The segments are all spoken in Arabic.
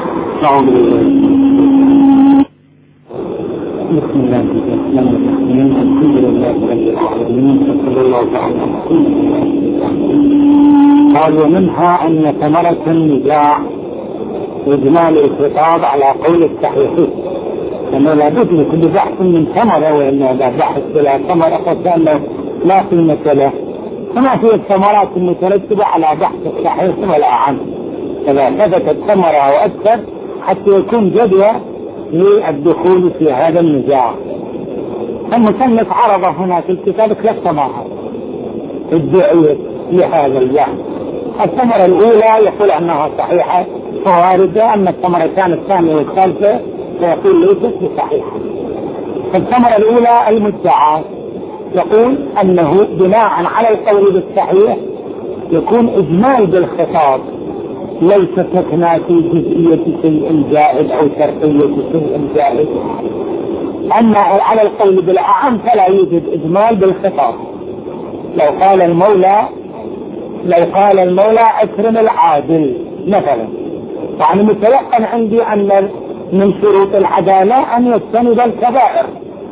بسم الله الرحمن الرحيم. الحمد لله رب العالمين وصلى الله على قال ومنها أن ثمرة النزاع إجمال الخطاب على قول الصحيح، أنه لا بد لكل بحث من ثمرة، وإن هذا بحث بلا ثمرة فكأنه لا قيمة له، كما في الثمرات المترتبة على بحث الصحيح والأعم. إذا ثبتت ثمرة أو أكثر حتى يكون جدوى للدخول في هذا النزاع. المصنف عرض هنا في الكتاب 3 ثمرات ادعيت لهذا البحث. الثمرة الأولى يقول أنها صحيحة وواردة، أما الثمرتان الثانية والثالثة يقول ليست بصحيحة. الثمرة الأولى المدعى يقول أنه بناء على القول بالصحيح يكون إجمال بالخطاب، ليس تكنا في جزئية شيء زائد أو شرطية شيء زائد. أما على القول بالأعم فلا يوجد إجمال بالخطاب. لو قال المولى أكرم العادل مثلا، يعني متيقن عندي أن من شروط العدالة أن يجتنب الكبائر،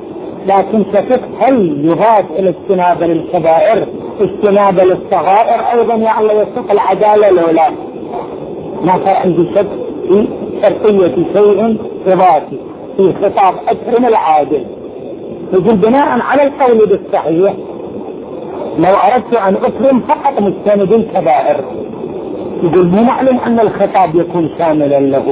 لكن شكك هل يضاف إلى اجتناب للكبائر اجتناب للصغائر أيضا يعني يصف العدالة لو لا؟ ما صار عندي شك في شرطية شيء إضافي في خطاب أكرم العادل. يقول بناء على القول بالصحيح لو أردت أن أكرم فقط مجتنب الكبائر، يقول مو معلوم أن الخطاب يكون شاملا له،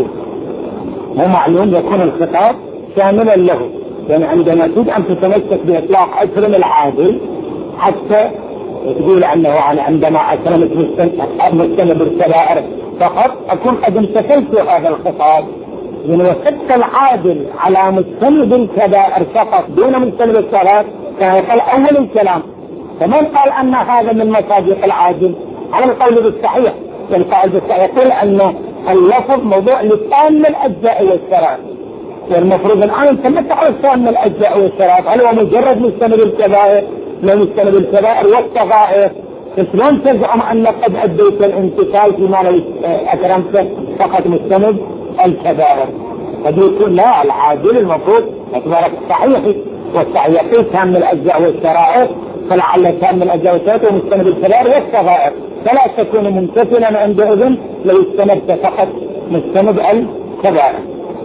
مو معلوم يكون الخطاب شاملا له، يعني عندما تريد أن تتمسك بإطلاق أكرم العادل حتى تقول أنه عندما أكرمت مجتنب الكبائر فقط أكون قد امتثلت هذا الخطاب، يعني وصدت العادل على مجتنب الكبائر فقط دون مجتنب الصغائر كان يقول أول الكلام. فمن قال أن هذا من مصادق العادل؟ على القول بالصحيح. القائل بالصحيح يقول أن اللفظ موضوع للصام من الأجزاء والشرائط، والمفروض الآن نتمتع الصام من الأجزاء والشرائط، هل هو مجرد مجتنب الكبائر؟ لو مجتنب الكبائر والصغائر شلون تزعم أن قد أديت الامتثال فيما لو أكرمت فقط مجتنب الكبائر؟ قد يقول لا، العادل المفروض اعتبارك صحيح، والصحيح تام من الأجزاء والشرائط، فلعل تام من الأجزاء والشرائط ومجتنب الكبائر والصغائر، فلا تكون ممتثلا عندئذ لو اجتنبت فقط مجتنب الكبائر.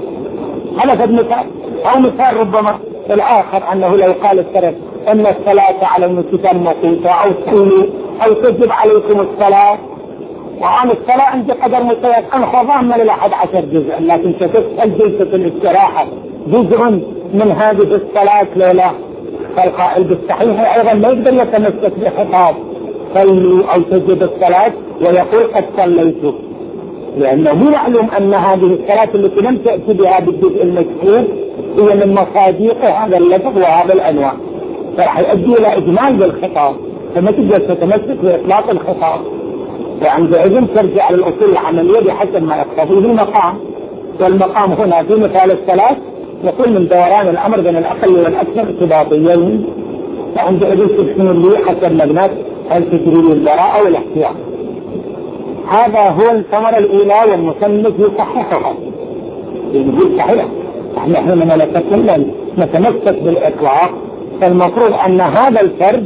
هذا قد مثال، أو مثال ربما الآخر أنه لو قال السلف أن الصلاة على المسكين موقوتة أو تصلوا أو تجب عليكم الصلاة، وعن الصلاة عند قدر متيقن خضعنا إلى 11 جزء، لكن شكت الجلسة الاستراحة جزء من هذه الصلاة لولا. فالقائل بالصحيح أيضا ما يقدر يتمسك بخطاب صلوا أو تجب الصلاة ويقول قد صليت، لأنه مو معلوم أن هذه الصلاة التي لم تأتي بها بالجزء المذكور هي من مصادق هذا اللفظ وهذا الأنواع، فراح يؤدي إلى إجمال بالخطاب، فما تقدر تتمسك بإطلاق الخطاب. وعندئذ ترجع للأصول العملية بحسب ما يقتضيه المقام، والمقام هنا في مثال الصلاة يقول من دوران الأمر بين الأقل والأكثر ارتباطيين، فعندئذ تكون لي حسب مبنات هل تجري البراءة والاحتياط. هذا هو الثمرة الأولى والمصنف يصححها، يقول صحيح احنا حينما نتمسك بالإطلاق فالمفروض أن هذا الفرد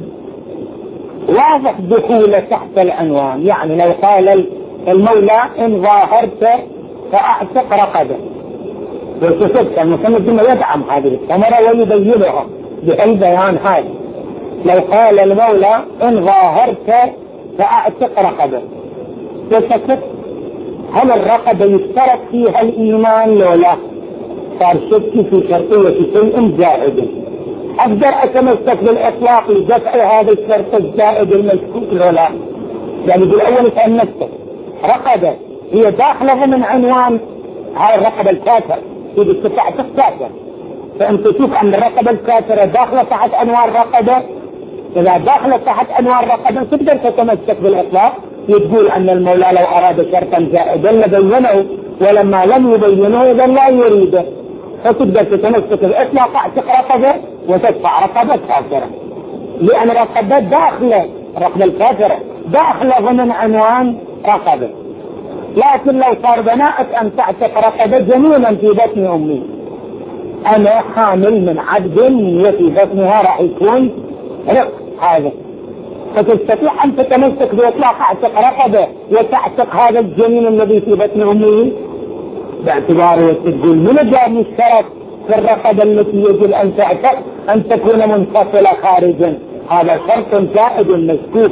واضح دخوله تحت العنوان. يعني لو قال المولى إن ظاهرت فأعتق رقبة، وشفت المصنف ثم يدعم هذه الثمرة ويبينها بالبيان هذا. لو قال المولى إن ظاهرت فأعتق رقبة، وشفت هل الرقبة يشترط فيها الإيمان لو لا؟ صار شك في شرطية شيء زائد، أقدر أتمسك بالإطلاق لدفع هذا الشرط الزائد المشكوك لو لا؟ يعني بالأول تأنست رقبة هي داخلة من عنوان هاي الرقبة الكافر، في تعتق كافر، فأنت تشوف أن الرقبة الكافرة داخلة تحت عنوان رقبة. إذا داخلة تحت عنوان رقبة تقدر تتمسك بالإطلاق، يقول أن المولى لو أراد شرطا زائدا لبينه، ولما لم يبينه إذا لا يريده، فتقدر تتمسك بالإطلاق اعتق رقبة وتدفع رقبة كافرة، لأن رقبة داخلة، رقبة الكافرة داخلة ضمن عنوان رقبة. لكن لو صار بناءك أن تعتق رقبة جنينا في بطن أمي، أنا حامل من عبد في بطنها راح يكون رق هذا، فتستطيع أن تتمسك بإطلاق اعتق رقبة وتعتق هذا الجنين الذي في بطن أمه، باعتباره تقول من جاب مشترك في الرقبة التي يجب أن تعتق أن تكون منفصلة خارجا، هذا شرط زائد مشكوك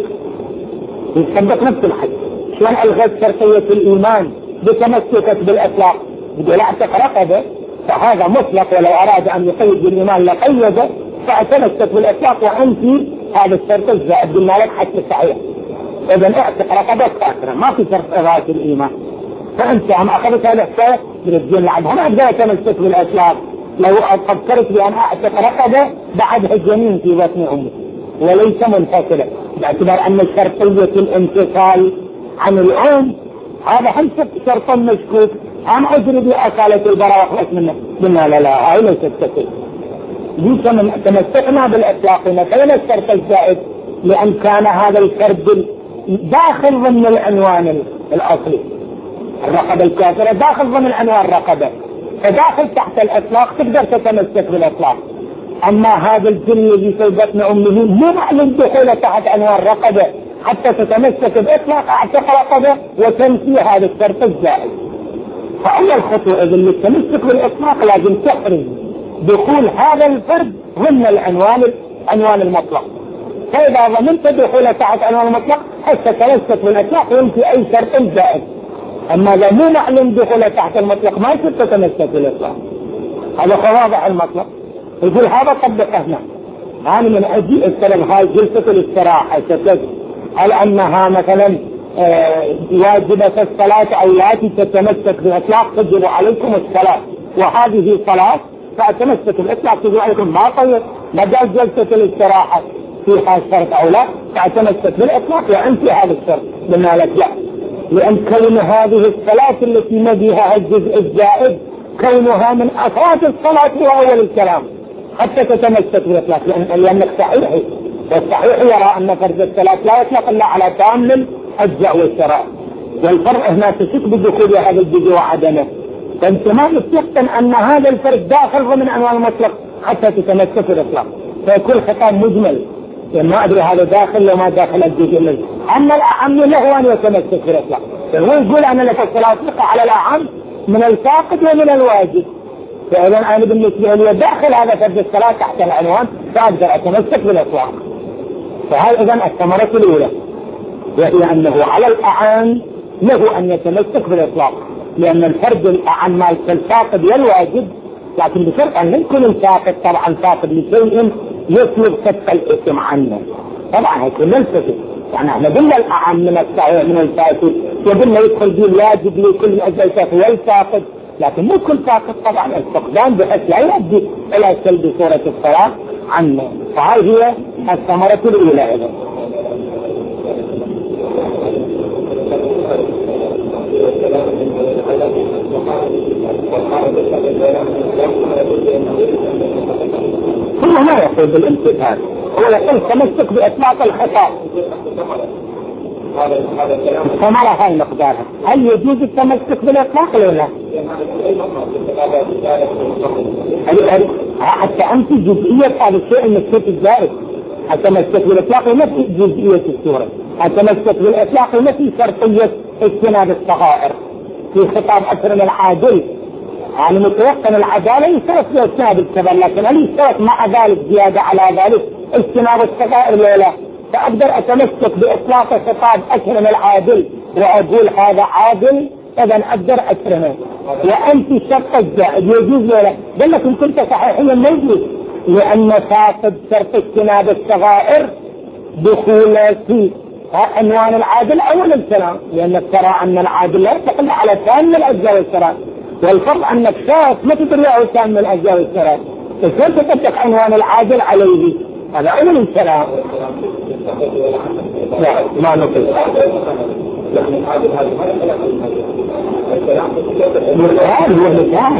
يثبت نفس الحد. شلون ألغت شرطية الإيمان بتمسكك بالإطلاق؟ يقول اعتق رقبة، فهذا مطلق، ولو أراد أن يقيد بالإيمان لقيده، فاعتمسك بالإطلاق وأنت هذا الشرط الزائد قلنا لك حتى صحيح. إذن اعتق رقبة كافرة، ما في شرط إغاثة الإيمان، فأنت هم أخذت هذا الشرط بالدين لعبها، ما أقدر أتمسك بالإطلاق لو فكرت بأن أعتق رقبة بعدها الجنين في بطن أمي وليس منفصلة، باعتبار أن شرطية الانفصال عن الأم هذا هم شرط مشكوك، أم أجري بأصالة البراء وخلص منه؟ قلنا لا هاي ليست تكفي. ليس من تمسكنا بالإطلاق مثلا الشرط الزائد، لأن كان هذا الفرد داخل ضمن العنوان الأصلي، الرقبة الكافرة داخل ضمن عنوان الرقبة، فداخل تحت الإطلاق تقدر تتمسك بالإطلاق. أما هذا الجن الذي في بطن أمه مو معلوم دخوله تحت عنوان الرقبة حتى تتمسك بإطلاق اعتق رقبة وتنفي هذا الشرط الزائد. فأول خطوة إذا للتمسك بالإطلاق لازم تحرز دخول هذا الفرد ضمن العنوان المطلق، فإذا ضمنت دخوله تحت عنوان المطلق حتى تتمسك بالإطلاق وينفي أي شرط زائد. أما إذا مو معلوم دخوله تحت المطلق ما يصير تتمسك بالإطلاق. هذا واضح المطلق. يقول هذا طبقه هنا، أنا من أجي السلام هاي جلسة الاستراحة على أنها مثلا واجبة الصلاة أو لا تتمسك بالإطلاق تجب عليكم الصلاة، وهذه صلاة فأتمسك بالإطلاق تجب عليكم، ما طيب بدأ جلسة الاستراحة فيها شرط أو لا فأتمسك بالإطلاق وأنت هذا الشرط. قلنا لك لا، لأن كون هذه الصلاة التي نبيها الجزء الزائد كونها من أساس الصلاة هو أول الكلام حتى تتمسك بالإطلاق، لأنك صحيحي، والصحيح يرى أن فرض الصلاة لا يطلق إلا على كامل الأجزاء والشرائع، والفرق هنا تشك بدخول هذا الجزء وعدمه، فأنت ما تستحسن أن هذا الفرد داخل ضمن عنوان المطلق حتى تتمسك بالإطلاق، فيكون خطاب مجمل، يعني ما أدري هذا داخل وما داخل الجزء الذي، أما الأعم له أن يتمسك بالإطلاق، فهو يقول أن لك الصلاة تقع على الأعم من الفاقد ومن الواجب، فإذا أنا بالنسبة لي داخل هذا فرد الصلاة تحت العنوان فأقدر أتمسك بالإطلاق. فهذا إذن الثمرة الأولى، وهي أنه على الأعان له أن يتمسك بالإطلاق، لأن الفرد الأعان مال الفاقد والواجب، لكن بشرط أن يكون الفاقد طبعا فاقد لشيء يطلب كف الإثم عنه، طبعا هيكون ملتفت، يعني احنا قلنا الأعان من الفاقد وقلنا يدخل به الواجب لكل أجزاء والفاقد، لكن مو كل فاقد طبعا الفقدان بحيث لا يؤدي إلى سلب صورة الصلاة عنه. فهذه هي الثمرة الأولى. إذن هو ما يقول بالامتثال، هو يقول تمسك بإطلاق الخطاب. الثمرة هاي مقدارها، هل يجوز التمسك بالإطلاق ولا لا؟ حتى أنت جزئية هذا الشيء المسكت الزائد، التمسك بالإطلاق نفي جزئية السورة، التمسك بالإطلاق نفي شرطية اجتناب الصغائر في خطاب أكرم العادل، يعني متوقن العدالة يشترط في اجتناب الكبر، لكن هل يشترط مع ذلك زيادة على ذلك اجتناب الصغائر ولا لا؟ فأقدر أتمسك بإطلاق خطاب أكرم العادل وأقول هذا عادل إذا أقدر أكرمه، وأنت الشرط الزائد يجوز ولا؟ قال لك إن كنت صحيحيا ما يجوز، لأن فاقد شرط اجتناب الصغائر دخول في عنوان العادل أول الكلام، لأنك ترى أن العادل لا يتقل على ثاني من الأجزاء والشرائع، والفرق أنك شاف ما تدري على ثاني من الأجزاء والشرائع، فكيف تطبق عنوان العادل عليه؟ هذا أول الكلام. لا ما نقل مثال هو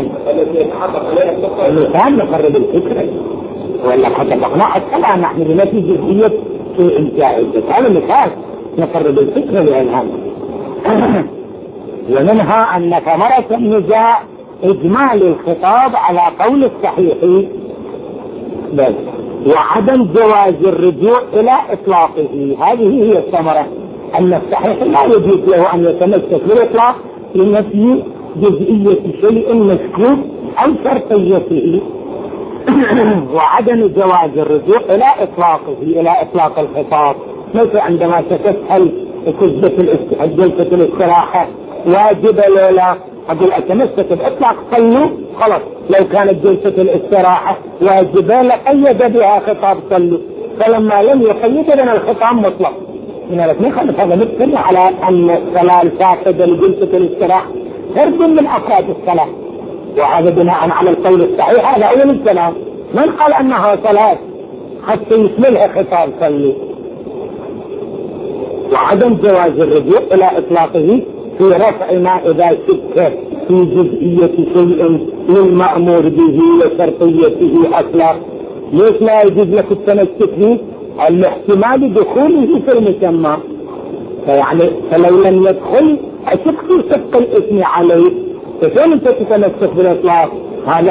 مثال نقرب الفكرة، ولا حتى أصلا نحن بنفي جزئية انتهاء هذا مثال نقرب الفكرة لأنها ومنها أن ثمرة النزاع إجمال الخطاب على قول الصحيح بل وعدم جواز الرجوع إلى إطلاقه. هذه هي الثمرة، أن الصحيح لا يجوز له أن يتمسك بالإطلاق لنفي جزئية شيء مشكوك أو شرطيته وعدم جواز الرجوع إلى إطلاقه، إلى إطلاق الخطاب. مثل عندما تتسأل جلسة الاستراحة واجبة لولا، أقول أتمسك بإطلاق صلوا، خلاص لو كانت جلسة الاستراحة واجبة لقيد بها خطاب صلوا، فلما لم يقيد لنا الخطاب مطلق من الاثنين. خلف هذا مثل على أن الصلاة الفاسدة لجلسة الاستراحة فرد من أفراد الصلاة، وهذا بناء على القول الصحيح. هذا أول الكلام، من قال أنها صلاة حتى يشملها خطاب صلوا. وعدم جواز الرجوع إلى إطلاقه في رفع ما إذا شك في جزئية شيء للمأمور به وشرطيته أطلق. ليش لا يجوز لك التمسك به؟ الاحتمال دخوله في المسمى، فيعني فلو لم يدخل أشك في شق الاسم عليه، فكيف أنت تتمسك بالإطلاق؟ هذا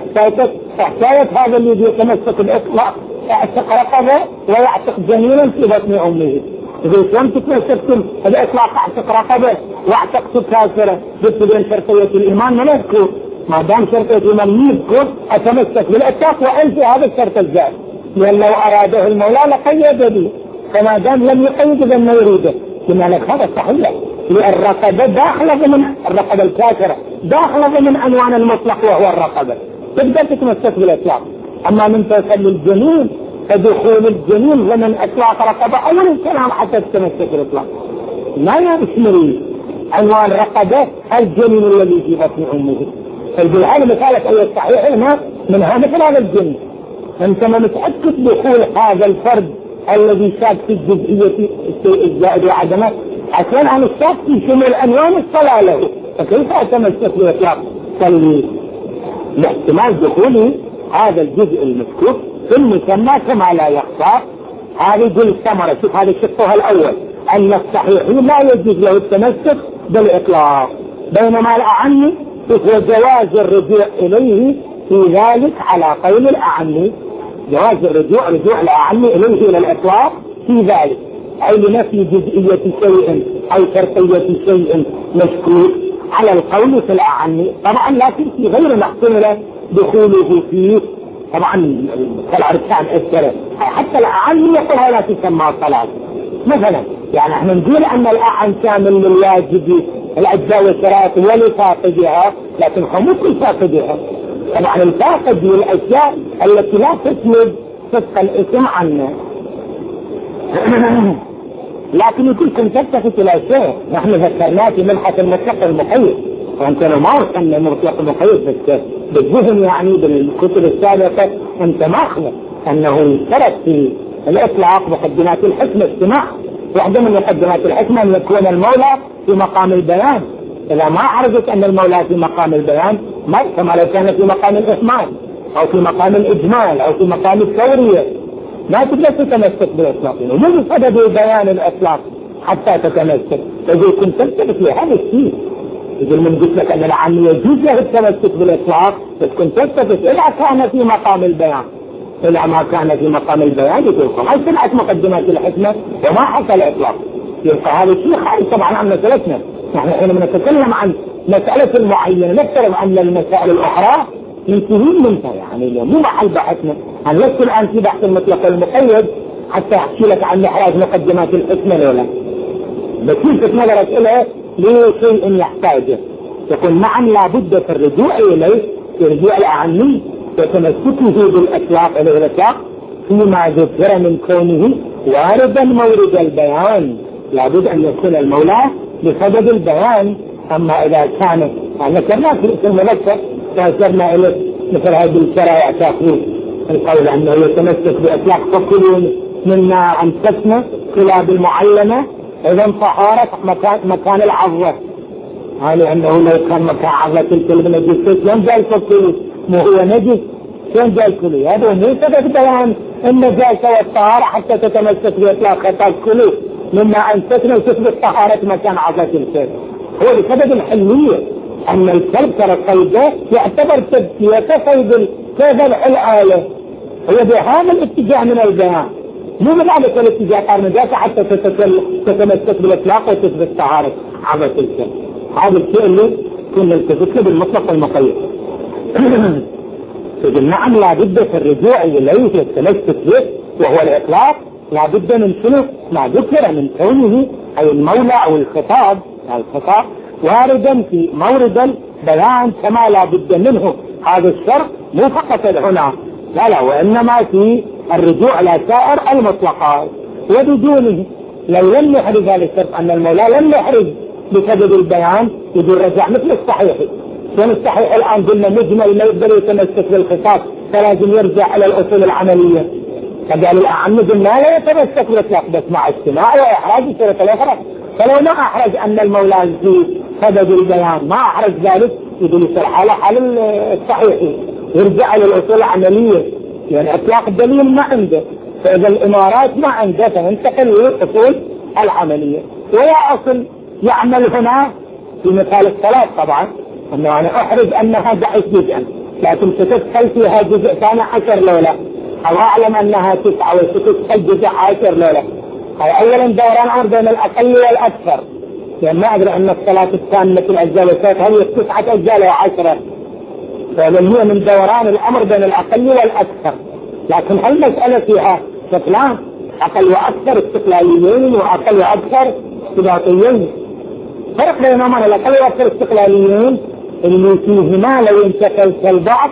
حكاية هذا اللي يتمسك بالإطلاق يعتق رقبه ويعتق جنينا في بطن أمه. إذا كنت تتمسك بالإطلاق اعتق رقبه واعتقت كافرة، جبت بين شرطية الإيمان من يذكر، ما دام شرطية الإيمان يذكر أتمسك بالإطلاق وأنت هذا الشرط الزائد، لأن لو أراده المولى لقيد به، فما دام لم يقيد بما يريده كما لك هذا صحيح. لأن الرقبة داخلة ضمن الرقبة الكافرة، داخلة ضمن عنوان المطلق وهو الرقبة، تقدر تتمسك بالإطلاق. أما من تصل الجنين فدخول الجنين ضمن إطلاق رقبة أول الكلام حتى تتمسك بالإطلاق، لا يشمل عنوان رقبة الجنين الذي في بطن أمه. فالجلعان مثالة أي الصحيح هنا منها مثل هذا الجنين، أنت ما متأكد دخول هذا الفرد الذي شاك في الجزئية الزائد وعدمه، عشان عن الشاك في شمل عنوان الصلاة له، فكيف أتمسك بإطلاق صلي؟ لاحتمال دخوله هذا الجزء المذكور في المسمى كما لا يخفى. هذه الثمرة، شوف هذا شقها الأول، أن الصحيح لا يجوز له التمسك بالإطلاق، بينما الأعني هو جواز الرجوع إليه في ذلك على قول الأعني، جواز رجوع الأعني إليه إلى الإطلاق في ذلك، أي لنفي جزئية شيء أو شرطية شيء مشكوك على القول في الأعني. طبعا لكن في غير محتمل دخوله فيه، طبعا كالأركان الثلاث حتى الأعني يقولها لا تسمى صلاة مثلا. يعني احنا نقول أن الأعن شامل للواجب الأجزاء والشرائط ولفاقدها، لكن خمس لفاقدها. طبعا الفاقد من الأشياء التي لا تسند صدق الاسم عنه. لكن يمكن تلتفت إلى شيء نحن ذكرناه في ملحة المطلق المقيد، وأنت لو ما عرفت أن المطلق المقيد بالذهن يعني بالكتب السابقة أنت ما أخلق أنه يشترط في الإطلاق مقدمات الحكمة استماع. واحدة من مقدمات الحكمة أن يكون المولى في مقام البيان. إذا ما عرفت أن المولى في مقام البيان ما كما لو كان في مقام الإثمان أو في مقام الإجمال أو في مقام التورية لا تقدر تتمسك بالإطلاق. ومن سبب بيان الإطلاق حتى تتمسك إذا كنت تلتفت لهذا الشيء. إذا من قلت لك أن العام يجوز له التمسك بالإطلاق كنت تلتفت إذا كان في مقام البيان، إذا ما كان في مقام البيان يقول خلاص سمعت مقدمات الحكمة وما حصل إطلاق. يبقى هذا الشيء خارج طبعا عن مسألتنا. نحن حين نتكلم عن مسألة معينة نفترض أن المسائل الأخرى ينتهون منها، يعني مو محل بحثنا. أنا لست الآن في بحث المطلق المقيد حتى أحكي لك عن إحراج مقدمات الحكمة ولا بس يلفت نظرك إليه لشيء يحتاجه يقول نعم لابد في الرجوع إليه في رجوع الأعني وتمسكه بالأطلاق إلى الإطلاق فيما ذكر من كونه واردا مورد البيان. لابد أن يكون المولى بسبب البيان. أما إذا كان ذكرنا في المذكر فأسرنا إليه مثل هذه الشرائع تأخذ القول أنه يتمسك بإطلاق فكلون منا أنفسنا كلاب المعلمة إذا طهارة مكان العظة، يعني أنه لو كان مكان عظة الكلب نجس كم جاء الفكلون مو هو نجس كم جاء الكلي. هذا مو سبب بيان النجاسة والطهارة حتى تتمسك بإطلاق خطاب كلي مما أنفسنا وتثبت طهارة مكان عظة الكلب. هو بسبب الحلية، أن الكلب ترى صيده يعتبر تزكية كصيد كذبح الآلة، هي بهذا الاتجاه من البيان، مو بذلك الاتجاه قال نجاسة حتى تتمسك بالإطلاق وتثبت طهارة عبث الكلب. هذا الشيء اللي كنا نلتفت له بالمطلق والمقيد. نعم لابد في الرجوع إليه في التمسك به وهو الإطلاق لابد من شنو؟ ما ذكر من كونه أي المولى أو الخطاب واردا في مورد البيان كما لابد منه. هذا الشرط مو فقط هنا، لا وإنما في الرجوع إلى سائر المطلقات. وبدونه لو لم يحرز هذا الشرط أن المولى لم يحرز بسبب البيان يقول رجع مثل الصحيح. كان الصحيح الآن قلنا مجمل ما يقدر يتمسك بالخطاب فلازم يرجع على الأصول العملية. فقال الأعم قلنا لا يتمسك بالإطلاق بس مع اجتماع وإحراج الشرط الأخرى. فلو ما أحرج أن المولى في سبب البيان ما أحرج ذلك يقول يصلح على حال الصحيح يرجع على الأصول العملية، يعني إطلاق الدليل ما عنده، فإذا الإمارات ما عنده فننتقل للأصول العملية. ولا أصل يعمل هنا في مثال الصلاة طبعا أنه أنا أحرج أنها ضعف جزءا لكن ستدخل فيها جزء ثاني 10 لولا، أو أعلم أنها 9 وستدخل جزء 10 لولا. أولا دوران أمر بين الأقل والأكثر، لأن ما أدري أن الصلاة التامة الأجزاء والثلاث هل 9 أجزاء أو 10، فهذا هي من دوران الأمر بين الأقل والأكثر. لكن هل المسألة فيها شكلان أقل وأكثر استقلاليين وأقل وأكثر استباطيين؟ فرق بينهما الأقل وأكثر استقلاليين اللي فيهما لو انتقل البعض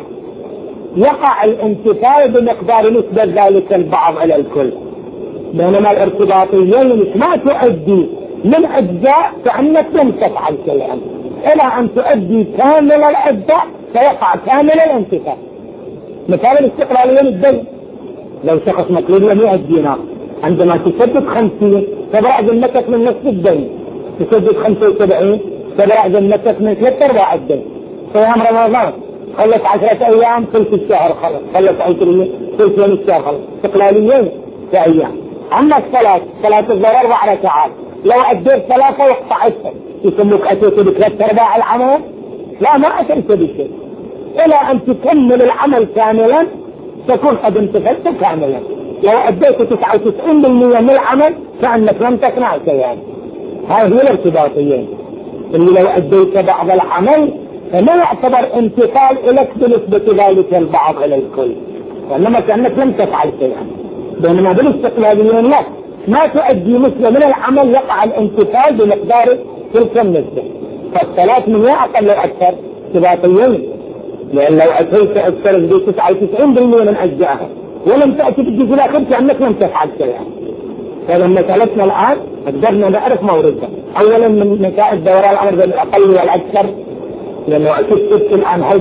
يقع الانتقال بمقدار نسبة ذلك البعض على الكل، بينما الارتباطيين مش ما تؤدي من أجزاء كأنك لم تفعل شيئا إلى أن تؤدي كامل الأجزاء فيقع كامل الانتقال. مثال الاستقلاليين الدين، لو شخص مطلوب له 100 دينار عندما تسدد 50 تبرع ذمتك من نصف الدين، تسدد 75 تبرع ذمتك من 3/4 الدين. صيام رمضان خلص 10 أيام ثلث الشهر خلص، خلص 20 ثلث الشهر خلص، استقلاليين في أيام. أما صلاة الظهر 4 ركعات لو أديت 3 يقطع السنة يسموك أتيت ب3/4 العمل؟ لا ما أتيت بشيء، إلى أن تكمل العمل كاملا تكون قد انتفلت كاملا. لو أديت 99% من العمل كأنك لم تصنع شيئا. هذه هي الارتباطيين اللي لو أديت بعض العمل فما يعتبر انتقال لك بنسبة ذلك البعض إلى الكل، وإنما كأنك لم تفعل شيئا. بينما بالاستقلاليين لا، ما تؤدي مثل من العمل يقع الانتقال بمقدار تلك النسبة. فالثلاث من أقل أكثر استباطيين، لأن لو أتيت أكثر ب 99% من أجزائها ولم تأتي بالجزء الآخر كأنك لم تفعل شيئا. فلما سألتنا الآن قدرنا نعرف موردها. أولا من نتائج دوران الأمر بين الأقل والأكثر، لأنه أكدت الآن هل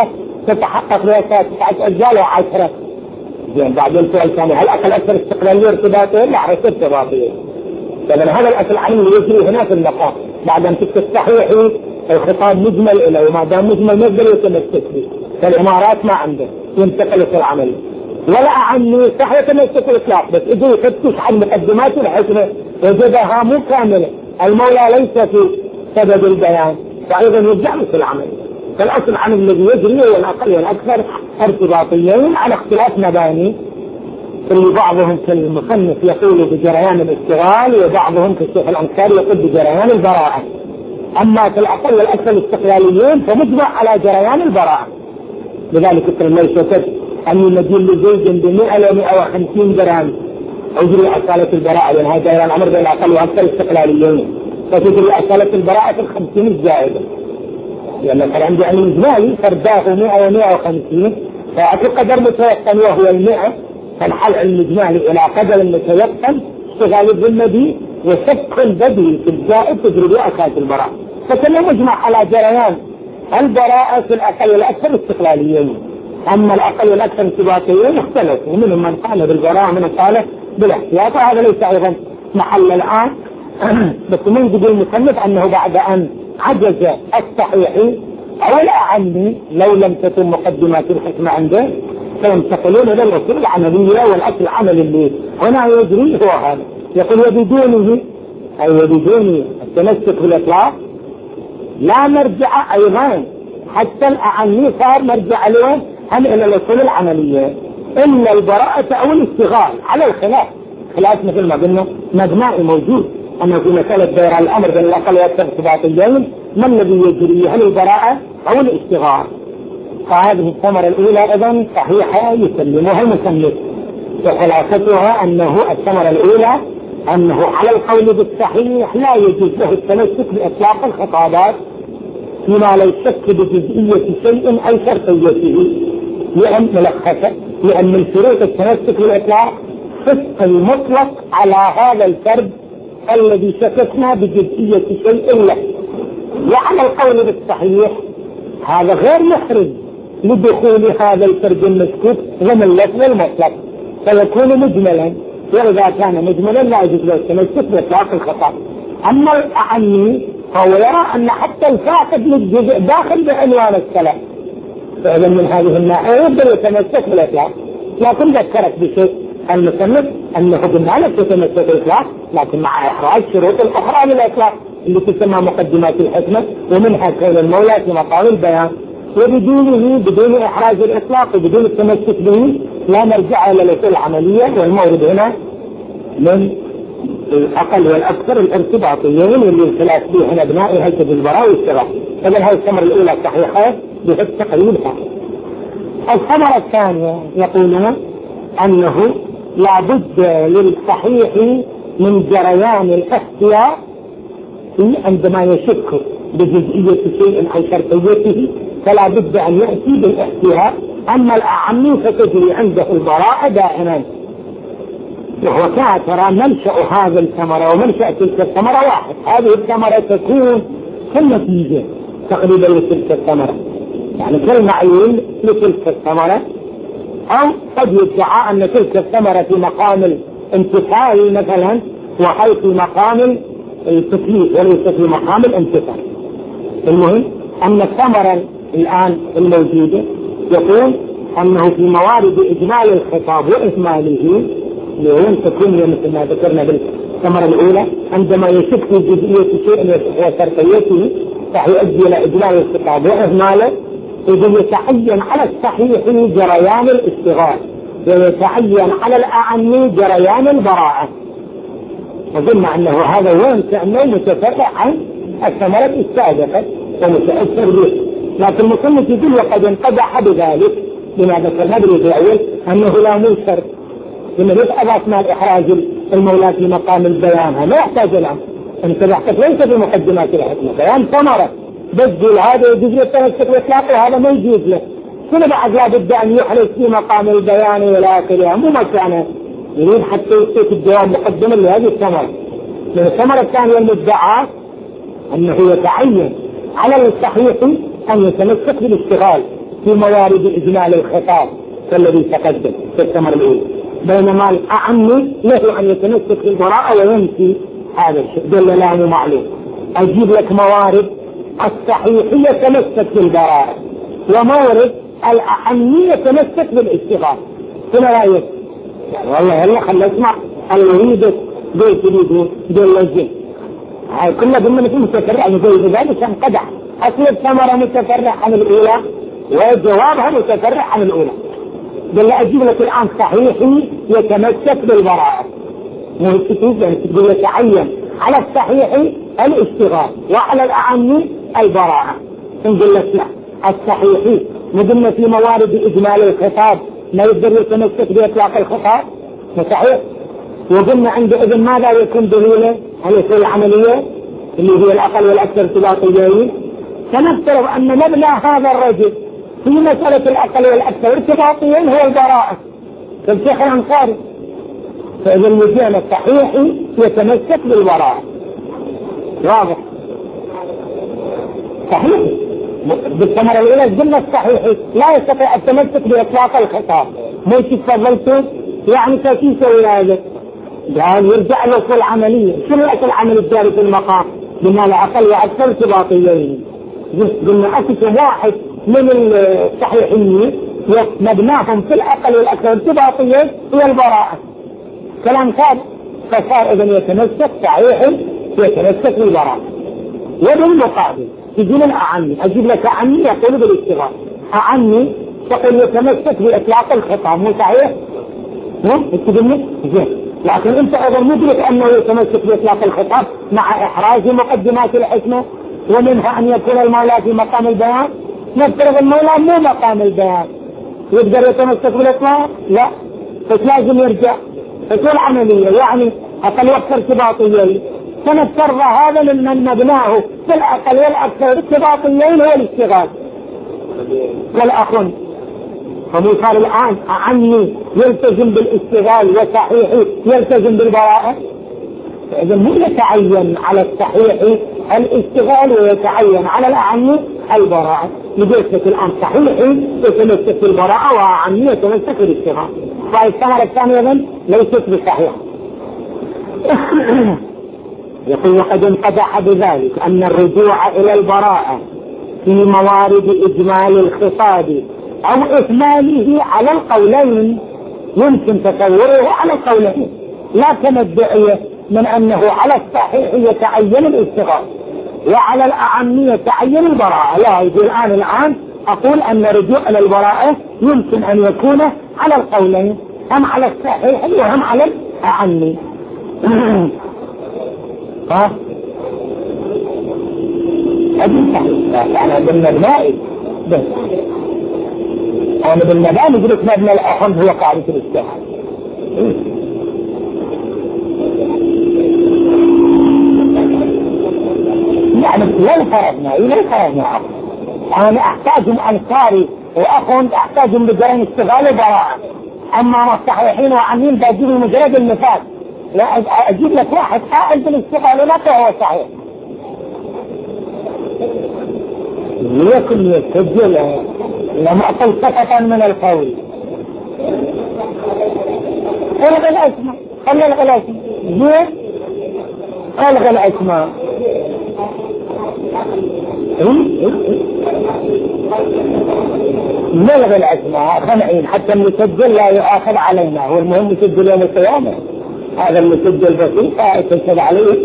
تتحقق لها 9 أجزاء أو 10؟ زين بعدين السؤال الثاني هل أقل أكثر استقلالية ارتباطية؟ لا عرفت ارتباطية. فمن هذا الأصل العلمي يجري هنا في المقام بعد أن تستحيح الخطاب مجمل إليه، وما دام مجمل يقدر يتمسك به. فالإمارات ما عنده ينتقل في العمل، ولا عني صح يتمسك الإطلاق، بس إذا يفتش عن مقدمات الحكمة وجدها مو كاملة. المولى ليس في سبب البيان فأيضا يرجع في العمل. فالأصل عن الذي يجري هو الأقل والأكثر ارتباطيين على اختلاف مباني، اللي بعضهم كالمصنف يقول بجريان الاشتغال وبعضهم كالشيخ الأنصاري يقول بجريان البراءة. أما في الأقل والأكثر الاستقلاليين فمجمع على جريان البراءة. لذلك لما يشتد أن يمدين لزوج ب100 ل 150 درهم أجري أصالة البراءة، لأن هذا جريان الأمر بين الأقل والأكثر الاستقلاليين، فتجري أصالة البراءة في 50 الزائدة، لأن كان عندي علم إجمالي فرداه 100 و 150 فأكل قدر متيقن وهو 100، فنحل علم إجمالي إلى قدر متيقن اشتغال الذمة به وشك البدي في الزائد تجري بأساس البراءة. فكنا مجمع على جريان البراءة في الأقل والأكثر استقلاليين. أما الأقل والأكثر انتباطيين اختلفوا، ومنهم من قال بالبراءة ومن قال بالاحتياط، وهذا ليس أيضا محل الآن. بس من يقول المصنف أنه بعد أن عجز الصحيح أو الأعني لو لم تكن مقدمات الحكمة عنده فينتقلون إلى الأصول العملية، والأصل العمل اللي هنا يجري هو هذا. يقول وبدونه أي وبدون التمسك بالإطلاق لا مرجع أيضا، حتى الأعني صار مرجع له هم إلى الأصول العملية إلا البراءة أو الاستغال على الخلاف. خلاف مثل ما قلنا مبنائي موجود أنه في مسألة دائرة الأمر بين الأقل والأكثر ارتباطيين ما الذي يجري، هل البراءة أو الاستغال؟ فهذه الثمرة الأولى إذن صحيحة يسلمها المسلم. وخلاصتها أنه الثمرة الأولى أنه على القول بالصحيح لا يجوز له التمسك بإطلاق الخطابات فيما لا يشك بجزئية شيء أو شرطيته، لأن من شروط التمسك بالإطلاق فسق المطلق على هذا الفرد الذي شككنا بجزئية شيء له. وعلى القول بالصحيح هذا غير محرز لدخول هذا الفرد المشكوك ضمن اللفظ المطلق، فيكون مجملا، وإذا كان مجملا لا يجوز له التمسك بإطلاق الخطاب. أما الأعني فهو يرى أن حتى الفاقد للجزء داخل بعنوان السلام، فإذا من هذه الناحية يقدر يتمسك بالإطلاق. لكن ذكرت بشيء المصنف أنه قلنا لك يتمسك بالإطلاق لكن مع إحراج شروط الأخرى للإطلاق اللي تسمى مقدمات الحكمة، ومنها كون المولى في مقام البيان، وبدونه بدون إحراج الإطلاق وبدون التمسك به لا نرجع إلى الأصول العملية. والمورد هنا من الأقل والأكثر الارتباطيين اللي الخلاف فيه هنا بنائي هيئة البراء والشراء. إذن هذه الثمرة الأولى صحيحة بحيث تقريبها. الثمرة الثانية يقولون أنه لا بد للصحيح من جريان الاختيار عندما يشك بجزئية شيء أو شرطيته، فلا بد أن يأتي بالاختيار. أما الأعمي فتجري عنده البراءة دائما. وهو ترى منشأ هذا الثمرة ومنشأ تلك الثمرة واحد، هذه الثمرة تكون كالنتيجة تقريبا لتلك الثمرة، يعني كالمعلول لتلك الثمرة. أو قد يدعى أن تلك الثمرة في مقام الامتثال مثلا وحيث في مقام التكليف وليس في مقام الامتثال. المهم أن الثمرة الآن الموجودة يقول أنه في موارد إجمال الخطاب وإكماله لين تكون مثل ما ذكرنا بالثمرة الأولى عندما يشك في جزئية شيء وشرطيته فيؤدي إلى إجمال الخطاب وإهماله، إذن يتعين على الصحيح جريان الاشتغال ويتعين على الأعني جريان البراءة. وقلنا أنه هذا وين كأنه متفرع عن الثمرة السابقة ومتأثر به، لكن المصنف يقول وقد انقدح بذلك بما ذكرنا بالأول أنه لا منكر إنه أضافنا الإحراج المولى في مقام البيان، ما يحتاج الآن أنت بحثت ليس في مقدمات الحكمة بيان ثمرة بس هذا يجوز له التمسك والإطلاق وهذا ما يجوز له. كل بعد لا بد أن يحرز في مقام البيان إلى آخره، مو مكانه يريد حتى يعطيك الجواب مقدما لهذه الثمرة. من الثمرة الثانية المدعى أنه يتعين على الصحيح أن يتمسك بالاشتغال في موارد إجمال الخطاب كالذي تقدم في الثمرة الأولى، بينما الأعني له أن يتمسك بالبراءة وينفي هذا الشيء دل له معلوم. أجيب لك موارد الصحيح يتمسك بالبراءة ومورد الأعني يتمسك بالاشتغال. هنا رأيك يعني والله يلا خلنا اسمع الوحيدة بيت يريدون دول الجن هاي كلها ضمن متفرع عن زي ذلك انقدع. أصل الثمرة متفرع عن الأولى وجوابها متفرع عن الأولى. قال أجيب لك الآن صحيحي يتمسك بالبراءة، مو التكليف يعني تقول يتعين على الصحيح الاشتغال وعلى الأعني البراءة. نقول لك لا، الصحيحي مدن في موارد إجمال الخطاب ما يقدر يتمسك بإطلاق الخطاب صحيح، وقلنا عنده إذن ماذا يكون دليله على العملية اللي هي الأقل والأكثر ارتباطيين. سنفترض أن مبنى هذا الرجل في مسألة الأقل والأكثر ارتباطيين هو البراءة كالشيخ الأنصاري، فإذا المجال الصحيحي يتمسك بالبراءة. واضح صحيح بالثمرة الأولى قلنا الصحيحي لا يستطيع التمسك بإطلاق الخطاب، مش تفضلته يعني كيف هذا قال يرجع له في العملية. شنو العمل الجاري في المقام؟ قلنا الأقل وأكثر ارتباطيين، قلنا أكثر واحد من الصحيحين مبناهم في الأقل والأكثر ارتباطيين هي البراءة. كلام ثابت، فصار إذن يتمسك صحيح يتمسك بالبراءة. وبالمقابل تجيب الأعني، أجيب لك أعني يقول بالاشتغال، أعني تقول يتمسك بإطلاق الخطاب، مو صحيح؟ تقولني زين، لكن أنت أيضا مدرك أنه يتمسك بإطلاق الخطاب مع إحراز مقدمات الحكمة، ومنها أن يكون المولى في مقام البيان. نفترض المولى مو مقام البيان، يقدر يتمسك بالإطلاق؟ لا، فلازم يرجع. فتكون عملية يعني أقل وقت ارتباطيين، سنفترض هذا ممن مبناه في الأقل والأكثر ارتباطيين هو الاشتغال والأخن. فمثال الآن أعني يلتزم بالاشتغال وصحيح يلتزم بالبراءة، إذا مو يتعين على الصحيح الاشتغال ويتعين على الأعني البراءة. يجلسك الآن صحيح يتمسك بالبراءة وأعني يتمسك بالاشتغال، فالثمرة الثانية ليست بصحيح. يقول وقد انقدح بذلك أن الرجوع إلى البراءة في موارد إجمال الخطاب أو إكماله على القولين يمكن تصوره على القولين، لا كمدعية من أنه على الصحيح يتعين الاشتغال وعلى الأعم يتعين البراءة. لا، يقول الآن أقول أن الرجوع إلى البراءة يمكن أن يكون على القولين، هم على الصحيح وهم على الأعم. ها؟ أجل صحيح، يعني بالمبنى بس أنا بالمبنى ندرك مبنى الأحم هو قاعدة الاجتهاد. يعني لو فرضنا أنا أحتاج أنصاري وأخوان أحتاج بجرين اشتغال وبراءة، أما الصحيحين وعنين بجيب مجرد النفاذ، لا أجيب لك واحد قائل بالاشتغال ولا هو صحيح ليكن يسجل لما أقل سقطا من القول. ألغى الأسماء، خلي ألغى الأسماء زين، ألغى الأسماء نلغي الأسماء خنعين حتى المسجل لا يؤاخذ علينا، هو المهم مسجل يوم القيامة، هذا المسجل بسيط يتسجل عليه.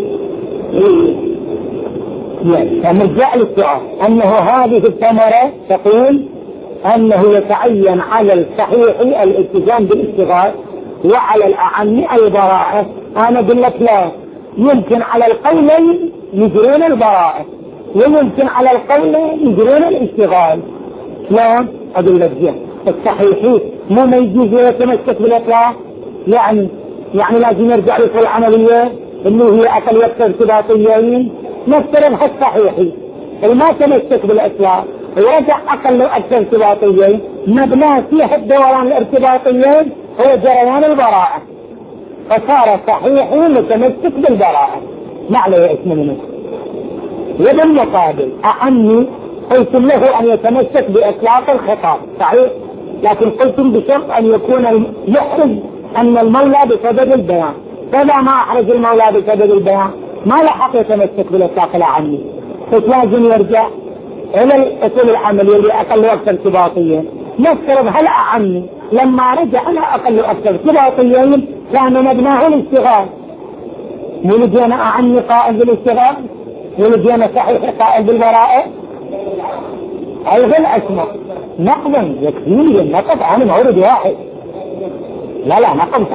فنرجع للسؤال أنه هذه الثمرة تقول أنه يتعين على الصحيح الالتزام بالاشتغال وعلى الأعم البراءة. أنا أقول لك لا، يمكن على القولين يجرون البراءة ويمكن على القولين يجرون الاشتغال. شلون؟ أقول لك زين، الصحيحين مو ما يجوز يتمسك بالإطلاق، يعني لازم يرجع لكل العملية اللي هي أقل وقت ارتباطيين. نفترض الصحيحي ما تمسك بالإطلاق ورجع أقل وقت ارتباطيين، مبناه فيه الدوران الارتباطيين هو جريان البراءة، فصار صحيحي متمسك بالبراءة ما عليه اسم منه. وبالمقابل أعني قلتم له أن يتمسك بإطلاق الخطاب صحيح، لكن قلتم بشرط أن يكون يحرز أن المولى بسبب البيان، فلا ما أحرز المولى بسبب البيان ما لحق يتمسك بالإطلاق الأعني، فلازم يرجع إلى الأصول العملية اللي أقل وقت ارتباطيين. نفترض هل أعني لما رجع إلى أقل وقت ارتباطيين كان مبناه الاشتغال، ولجينا أعني قائل بالاشتغال ولجينا صحيح قائل بالبراءة، ألغى الأسماء نقضا يكفيني النقض عن مورد واحد. لا نقض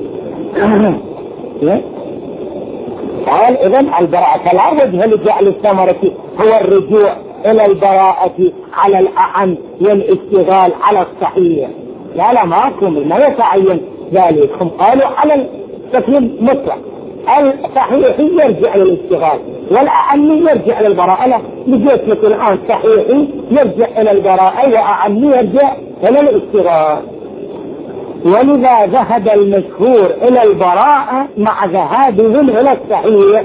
قال إذن البراءة لا وجه لجعل الثمرة هو الرجوع إلى البراءة على الأعم والاشتغال على الصحيح. لا ما يتعين ذلك، هم قالوا على التكليم مطلق، الصحيح يرجع للاشتغال والأعم يرجع للبراءة. لا لجيت لك الآن صحيح يرجع إلى البراءة وأعم يرجع إلى الاشتغال، ولذا ذهب المشهور إلى البراءة مع ذهابهم إلى الصحيح.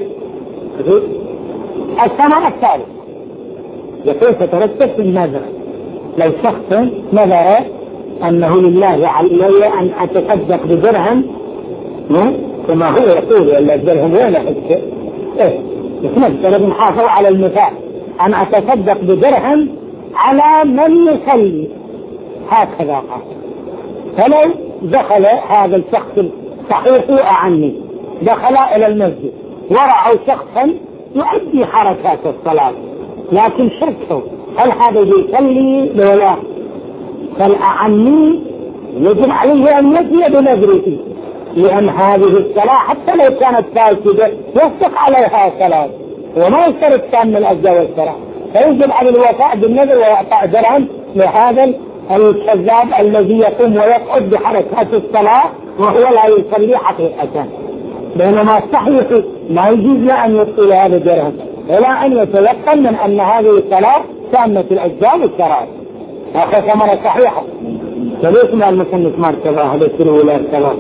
الثمرة الثالث كيف ترتب في النذر. لو شخص نذر أنه لله علي أن أتصدق بدرهم، كما هو يقول إلا الدرهم وين حسه نفترض نحافظ على المثال أن أتصدق بدرهم على من يصلي، هكذا قال. فلو دخل هذا الشخص الصحيح أعني دخل إلى المسجد ورأوا شخصا يؤدي حركات الصلاة، لكن شركه هل هذا يصلي ولا؟ فالأعني يجب عليه أن يجي بنذره، لأن هذه الصلاة حتى لو كانت فاسدة يصدق عليها صلاة وما يشترط كامل الأجزاء والصلاة، فيجب على الوفاء بالنذر وإعطاء درهم لهذا الكذاب الذي يقوم ويقعد بحركات الصلاة وهو لا يصلي حقيقة. بينما الصحيح ما يجوز له أن يبطل هذا الدرهم إلى أن يتيقن من أن هذه الصلاة تامة الأجزاء والشرائط. هذا ثمرة صحيحة. فليس مع المصنف مرتبة هذا السلو ولا الصلاة.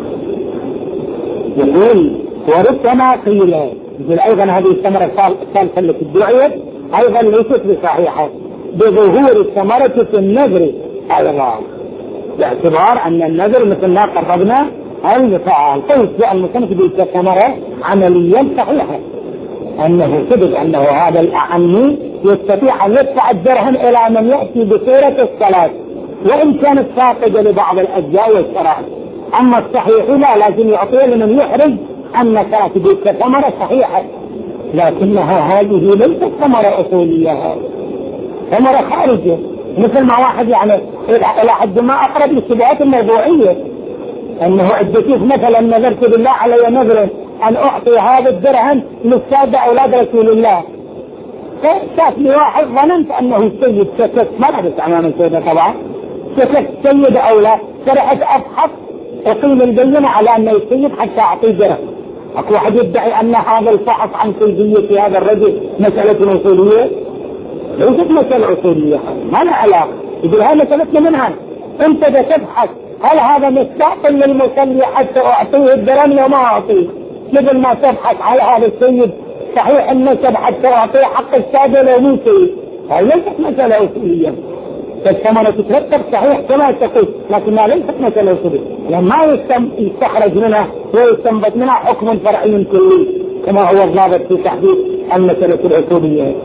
يقول وربما قيل يقول أيضا هذه الثمرة الثالثة التي ادعيت أيضا ليست بصحيحة بظهور الثمرة في النذر أيضا، باعتبار أن النذر مثل ما قربنا المفعال. قلت المصنف بالثمرة عمليا صحيحة أنه ثبت أنه هذا الأعني يستطيع أن يدفع الدرهم إلى من يأتي بصورة الصلاة وإن كانت فاقدة لبعض الأجزاء والشرائط. أما الصحيح لا، لازم يعطيه لمن يحرج أن صلاة بالثمرة صحيحة، لكنها هذه ليست ثمرة أصولية، ثمرة خارجية. مثل ما واحد يعني إلى حد ما أقرب للشبهات الموضوعية، أنه أدتيك مثلا نذرت بالله علي نذر أن أعطي هذا الدرهم للسادة أولاد رسول الله، فشاف لي واحد ظننت أنه السيد سكت، ما لبس أمام السيدة طبعا، سكت سيد أو لا، فرحت أبحث أقيم البينة على أنه السيد حتى أعطي درهم. أكو واحد يدعي أن هذا الفحص عن سيدية هذا الرجل مسألة أصولية، ليست مسألة أصولية، ما لها علاقة. يقول هاي مسألتنا منها، أنت تبحث هل هذا مستعق للمصلي حتى أعطيه الدرهم لو ما أعطيه، مثل ما تبحث على هذا السيد صحيح النسب حتى أعطيه حق السادة لو مو سيد. هاي ليست مسألة أصولية، فالثمرة تترتب صحيح كما تقول، لكنها ليست مسألة أصولية، لأن ما يستخرج منها ويستنبط منها حكم فرعي كلي كما هو الضابط في تحديد المسألة الأصولية.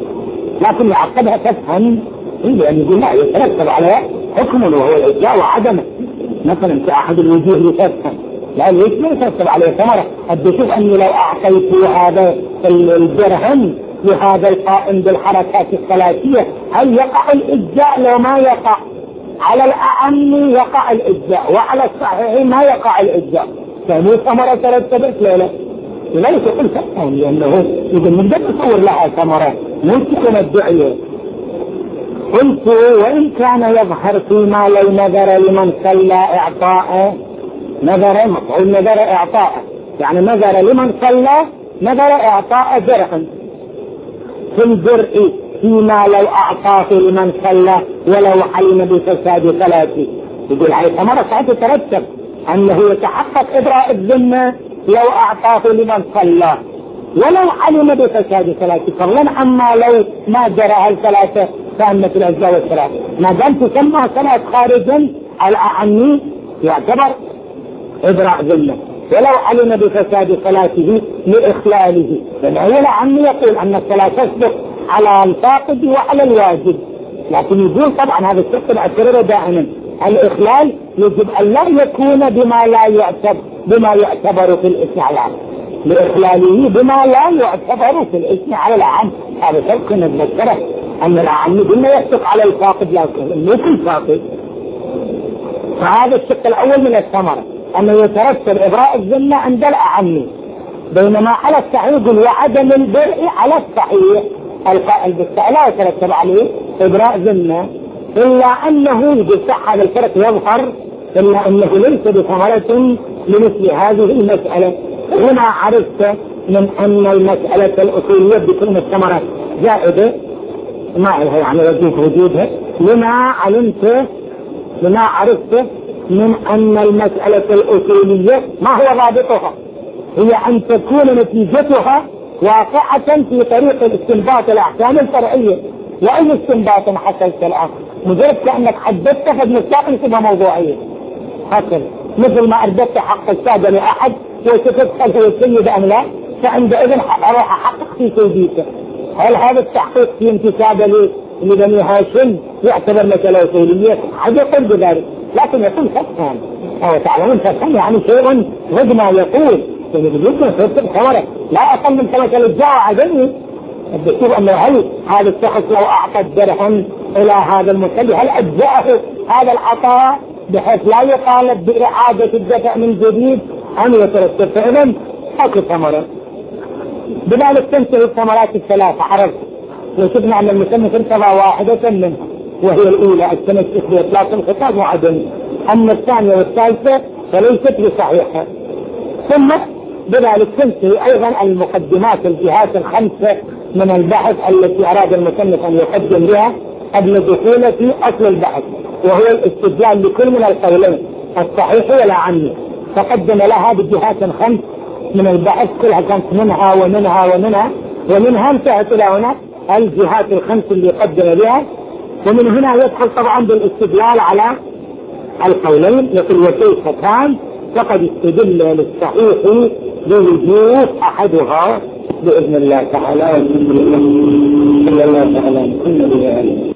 لكن يعقدها تفهم، لأن يقول لا يترتب عليها حكم وهو الإجزاء وعدمه. مثلا في أحد الوجوه يتفهم، لا ليش ما يترتب عليه ثمرة؟ قد يشوف أني لو أعطيت هذا الدرهم لهذا القائم بالحركات الصلاتية هل يقع الإجزاء؟ لو ما يقع على الأعم يقع الإجزاء، وعلى الصحيح ما يقع الإجزاء، فمو ثمرة ترتبت لا لذلك يقول فهم، لأنه إذا نقدر نصور لها ثمرة ممكن الدعية. قلت وإن كان يظهر فيما لو نذر لمن صلى إعطاءه، نذر مفعول نذر إعطاءه، يعني نذر لمن صلى نذر إعطاء درهم في الدرء فيما لو أعطاه لمن صلى ولو علم بفساد صلاته. يقول هاي ثمرة تترتب أنه يتحقق إبراء الذمة لو أعطاه لمن صلى ولو علم بفساد صلاته، فضلا أما لو ما جرى الصلاة تامة الأجزاء والصلاة، ما دام تسمى صلاة خارجا على أعني يعتبر إبراء ذمة، ولو علم بفساد صلاته لإخلاله، لأن هو الأعني يقول أن الصلاة تسبق على الفاقد وعلى الواجب، لكن يقول طبعا هذا الشق الأكرر دائما الإخلال يجب أن لا يكون بما يعتبر في الإثم على العام، لإخلاله بما لا يعتبر في الإثم على العام. هذا شرط نذكره أن الأعم بما يسبق على الفاقد لا يكون فاقد. فهذا الشق الأول من الثمرة أنه يترتب إبراء الذمة عند الأعم، بينما على الصحيح وعدم البرء على الصحيح القائل بالصحيح لا يترتب عليه إبراء ذمة، إلا أنه يصح هذا الفرق يظهر، إلا أنه ليس بثمرة لمثل هذه المسألة. هنا عرفت من أن المسألة الأصولية بكل الثمرة زائدة ما لها يعني وجود وجودها، لما عرفت من أن المسألة الأصولية ما هو ضابطها، هي أن تكون نتيجتها واقعة في طريق الاستنباط الأحكام الفرعية. وأي استنباط حصلت الآن مجرد كأنك حددت فبنستاق نسبة موضوعية هكذا، مثل ما أردت حق السادة لأحد وستدخل هو السيد أم لا، فعندئذ أروح أحقق في سيديته. هل هذا التحقيق في انتساب لبني هاشم يعتبر مسألة أصولية؟ حد يقول بذلك، لكن يقول فقها أو تعلمون فقها يعني شيء ضد ما يقول، يمكن ترتب ثمرة لا أقل من ثمرة الجاء عدمي، بشوف أنه هل هذا الشخص لو أعطى الدرهم إلى هذا المصلي هل أجزأه هذا العطاء بحيث لا يطالب بإعادة الدفع من جديد أم يترتب فعلا أكو ثمرة. بذلك تنتهي الثمرات الثلاثة عرفت، وشفنا أن المصنف ارتضى واحدة منها وهي الأولى التمسك بإطلاق الخطاب وعدم، أما الثانية والثالثة فليست بصحيحة. ثم بذلك تنتهي أيضا المقدمات الجهات الخمسة من البحث التي أراد المصنف أن يقدم بها قبل دخوله في أصل البحث، وهو الاستدلال لكل من القولين الصحيح ولا عنه، فقدم لها بجهات خمس من البحث كلها كانت منها ومنها ومنها ومنها انتهت إلى هنا الجهات الخمس اللي قدم بها. ومن هنا يدخل طبعا بالاستدلال على القولين، يقول وكيفتان فقد استدل للصحيح بوجود أحدها بإذن الله تعالى.